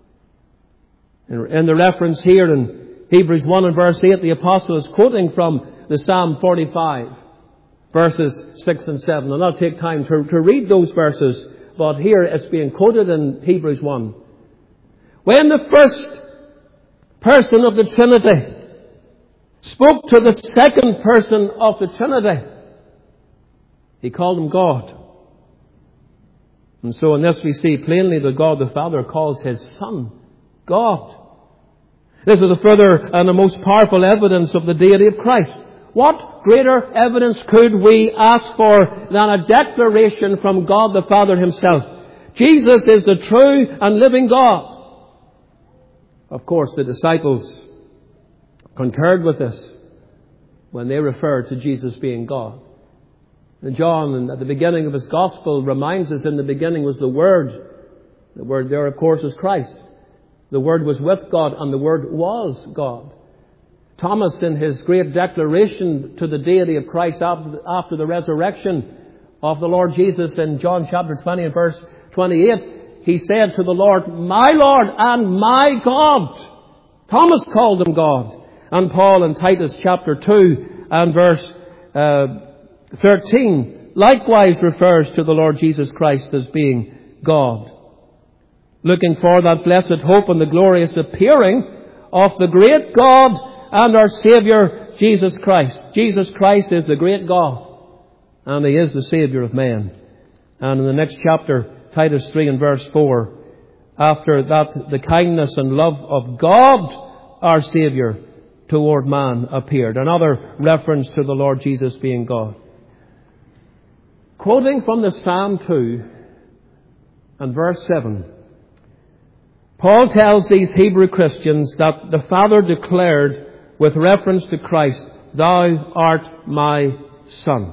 [SPEAKER 1] In the reference here in Hebrews 1 and verse 8, the Apostle is quoting from the Psalm 45, verses 6 and 7. And I'll take time to read those verses, but here it's being quoted in Hebrews 1. When the first person of the Trinity spoke to the second person of the Trinity, He called Him God. And so in this we see plainly that God the Father calls His Son God. This is the further and the most powerful evidence of the deity of Christ. What greater evidence could we ask for than a declaration from God the Father Himself? Jesus is the true and living God. Of course, the disciples concurred with this when they referred to Jesus being God. And John, at the beginning of his Gospel, reminds us in the beginning was the Word. The Word there, of course, is Christ. The Word was with God, and the Word was God. Thomas, in his great declaration to the deity of Christ after the resurrection of the Lord Jesus in John chapter 20 and verse 28, he said to the Lord, My Lord and my God. Thomas called Him God. And Paul in Titus chapter 2 and verse 13 likewise refers to the Lord Jesus Christ as being God. Looking for that blessed hope and the glorious appearing of the great God and our Saviour, Jesus Christ. Jesus Christ is the great God, and He is the Saviour of men. And in the next chapter, Titus 3 and verse 4, after that the kindness and love of God, our Saviour, toward man appeared. Another reference to the Lord Jesus being God. Quoting from the Psalm 2 and verse 7, Paul tells these Hebrew Christians that the Father declared with reference to Christ, Thou art my Son.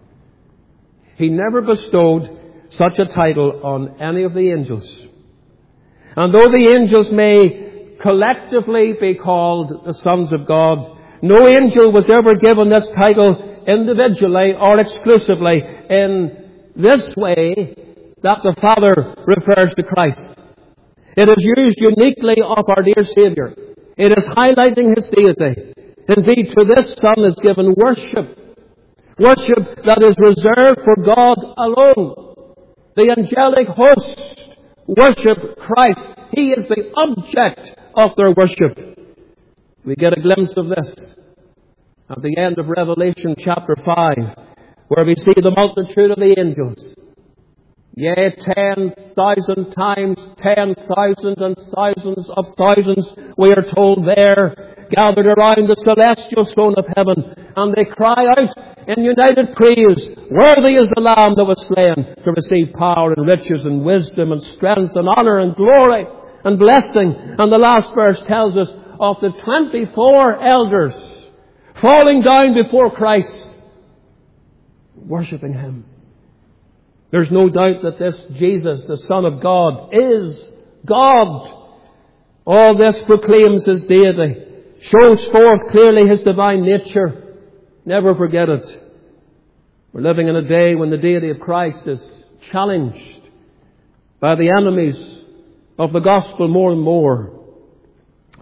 [SPEAKER 1] He never bestowed such a title on any of the angels. And though the angels may collectively be called the sons of God, no angel was ever given this title individually or exclusively in this way that the Father refers to Christ. It is used uniquely of our dear Saviour. It is highlighting His deity. Indeed, to this Son is given worship. Worship that is reserved for God alone. The angelic hosts worship Christ. He is the object of their worship. We get a glimpse of this at the end of Revelation chapter 5, where we see the multitude of the angels. Yea, 10,000 times 10,000 and thousands of thousands, we are told there, gathered around the celestial throne of heaven, and they cry out in united praise, Worthy is the Lamb that was slain to receive power and riches and wisdom and strength and honour and glory and blessing. And the last verse tells us of the 24 elders falling down before Christ, worshipping Him. There's no doubt that this Jesus, the Son of God, is God. All this proclaims His deity, shows forth clearly His divine nature. Never forget it. We're living in a day when the deity of Christ is challenged by the enemies of the gospel more and more.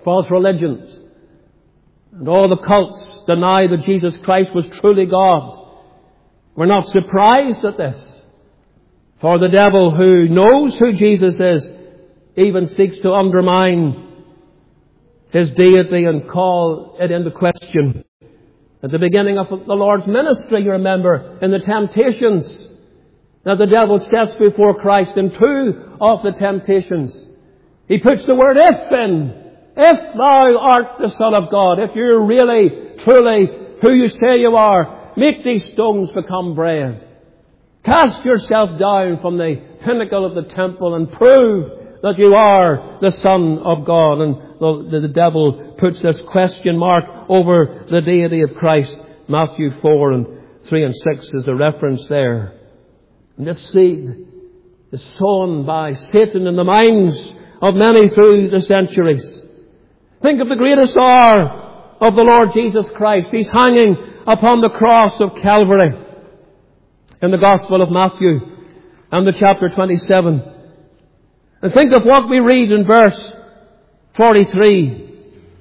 [SPEAKER 1] false religions, and all the cults deny that Jesus Christ was truly God. We're not surprised at this. For the devil, who knows who Jesus is, even seeks to undermine His deity and call it into question. At the beginning of the Lord's ministry, you remember, in the temptations that the devil sets before Christ, in two of the temptations, he puts the word "if" in. If thou art the Son of God, if you're really, truly who you say you are, make these stones become bread. Cast yourself down from the pinnacle of the temple and prove that you are the Son of God. And the devil puts this question mark over the deity of Christ. Matthew 4 and 3 and 6 is a reference there. And this seed is sown by Satan in the minds of many through the centuries. Think of the greatest hour of the Lord Jesus Christ. He's hanging upon the cross of Calvary in the Gospel of Matthew and the chapter 27. And think of what we read in verse 43.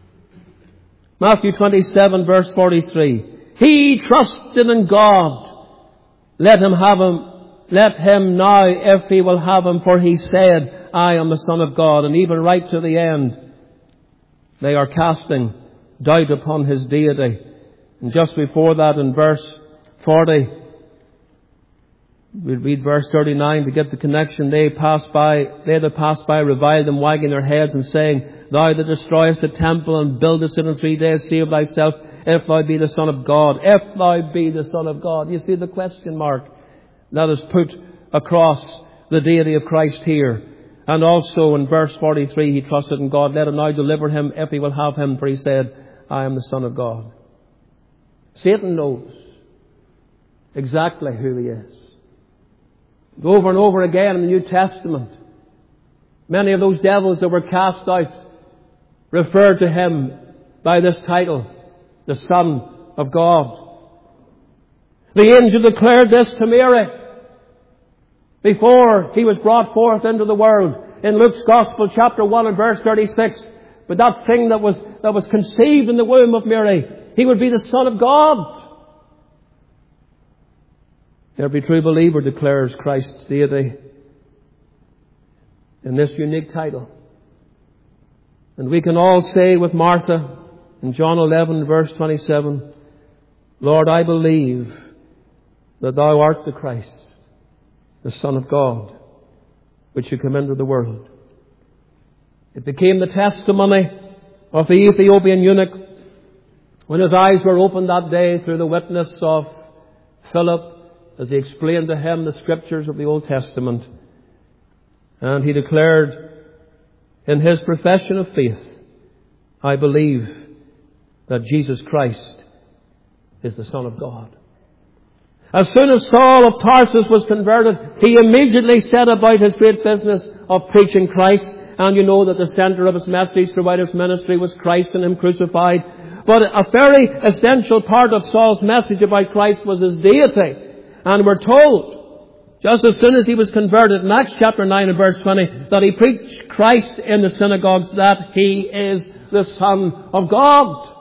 [SPEAKER 1] Matthew 27 verse 43. He trusted in God. Let him now, if he will have him, for he said, I am the Son of God. And even right to the end, they are casting doubt upon His deity. And just before that, in verse 40, we'll read verse 39 to get the connection. They that passed by reviled them, wagging their heads and saying, Thou that destroyest the temple and buildest it in 3 days, save thyself, if thou be the Son of God. If thou be the Son of God. You see the question mark that is put across the deity of Christ here. And also in verse 43, he trusted in God. Let him now deliver him if he will have him, for he said, I am the Son of God. Satan knows exactly who he is. Over and over again in the New Testament, many of those devils that were cast out referred to him by this title, the Son of God. The angel declared this to Mary before he was brought forth into the world in Luke's Gospel, chapter 1 and verse 36. But that thing that was conceived in the womb of Mary, he would be the Son of God. Every true believer declares Christ's deity in this unique title. And we can all say with Martha in John 11 verse 27, Lord, I believe that thou art the Christ, the Son of God, which should come into the world. It became the testimony of the Ethiopian eunuch when his eyes were opened that day through the witness of Philip as he explained to him the scriptures of the Old Testament. And he declared in his profession of faith, I believe that Jesus Christ is the Son of God. As soon as Saul of Tarsus was converted, he immediately set about his great business of preaching Christ. And you know that the center of his message throughout his ministry was Christ and Him crucified. But a very essential part of Saul's message about Christ was His deity. And we're told, just as soon as he was converted, in Acts chapter 9 and verse 20, that he preached Christ in the synagogues, that He is the Son of God.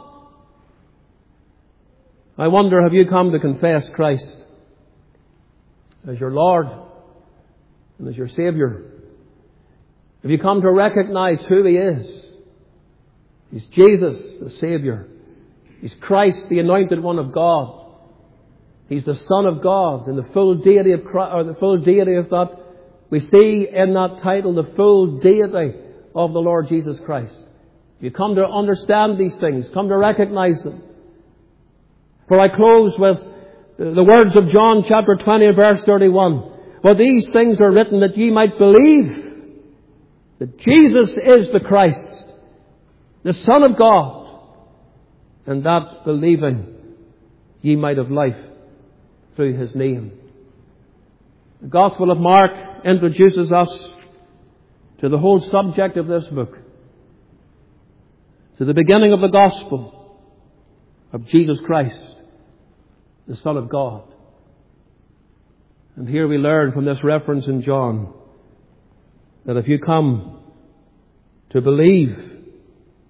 [SPEAKER 1] I wonder, have you come to confess Christ as your Lord and as your Savior? Have you come to recognize who He is? He's Jesus, the Savior. He's Christ, the Anointed One of God. He's the Son of God, and the full deity of Christ, or the full deity of that. We see in that title the full deity of the Lord Jesus Christ. You come to understand these things, come to recognize them. For I close with the words of John chapter 20 verse 31. But these things are written that ye might believe that Jesus is the Christ, the Son of God, and that believing ye might have life through His name. The Gospel of Mark introduces us to the whole subject of this book, to the beginning of the Gospel of Jesus Christ, the Son of God. And here we learn from this reference in John that if you come to believe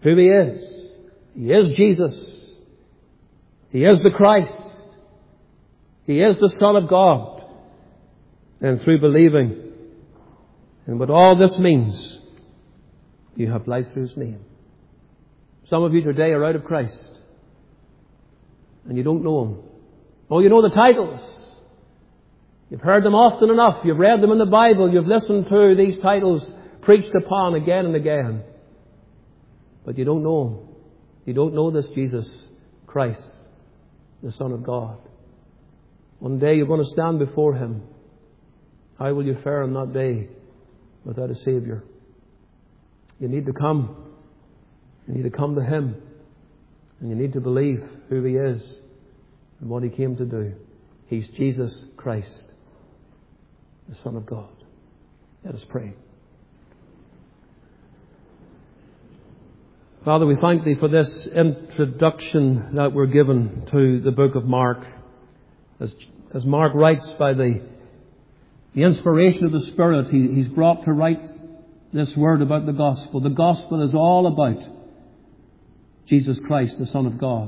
[SPEAKER 1] who He is. He is Jesus. He is the Christ. He is the Son of God. And through believing in what all this means, you have life through His name. Some of you today are out of Christ, and you don't know Him. Oh, you know the titles. You've heard them often enough. You've read them in the Bible. You've listened to these titles preached upon again and again. But you don't know Him. You don't know this Jesus Christ, the Son of God. One day you're going to stand before Him. How will you fare on that day without a Saviour? You need to come. You need to come to Him. And you need to believe who He is and what He came to do. He's Jesus Christ, the Son of God. Let us pray. Father, we thank Thee for this introduction that we're given to the book of Mark. As Mark writes by the inspiration of the Spirit, he's brought to write this word about the gospel. The gospel is all about Jesus Christ, the Son of God.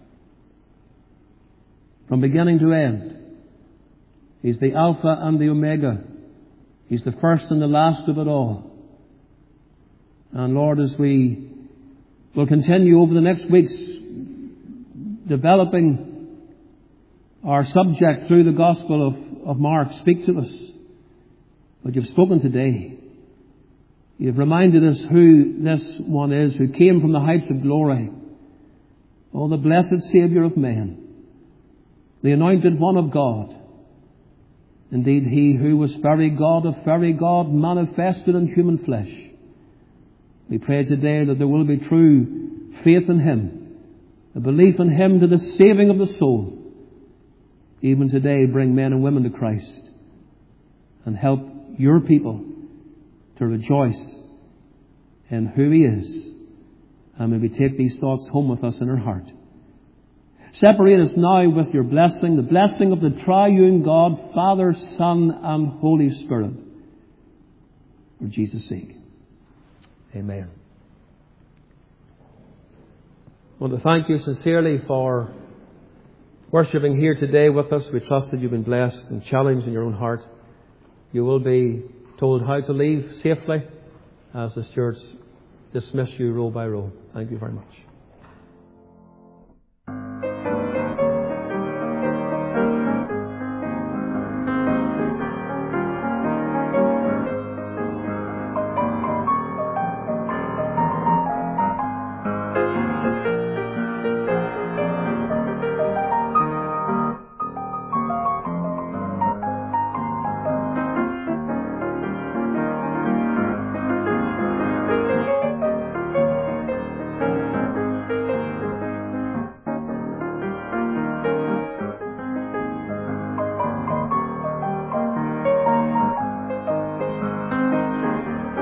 [SPEAKER 1] From beginning to end, He's the Alpha and the Omega. He's the first and the last of it all. And Lord, as we will continue over the next weeks developing our subject through the Gospel of Mark, speak to us. But You've spoken today. You've reminded us who this one is, who came from the heights of glory. Oh, the blessed Saviour of men, the anointed one of God. Indeed, He who was very God of very God, manifested in human flesh. We pray today that there will be true faith in Him, a belief in Him to the saving of the soul. Even today, bring men and women to Christ and help Your people to rejoice in who He is. And may we take these thoughts home with us in our heart. Separate us now with Your blessing, the blessing of the triune God, Father, Son, and Holy Spirit. For Jesus' sake. Amen. I want to thank you sincerely for worshipping here today with us. We trust that you've been blessed and challenged in your own heart. You will be told how to leave safely as the stewards dismiss you row by row. Thank you very much.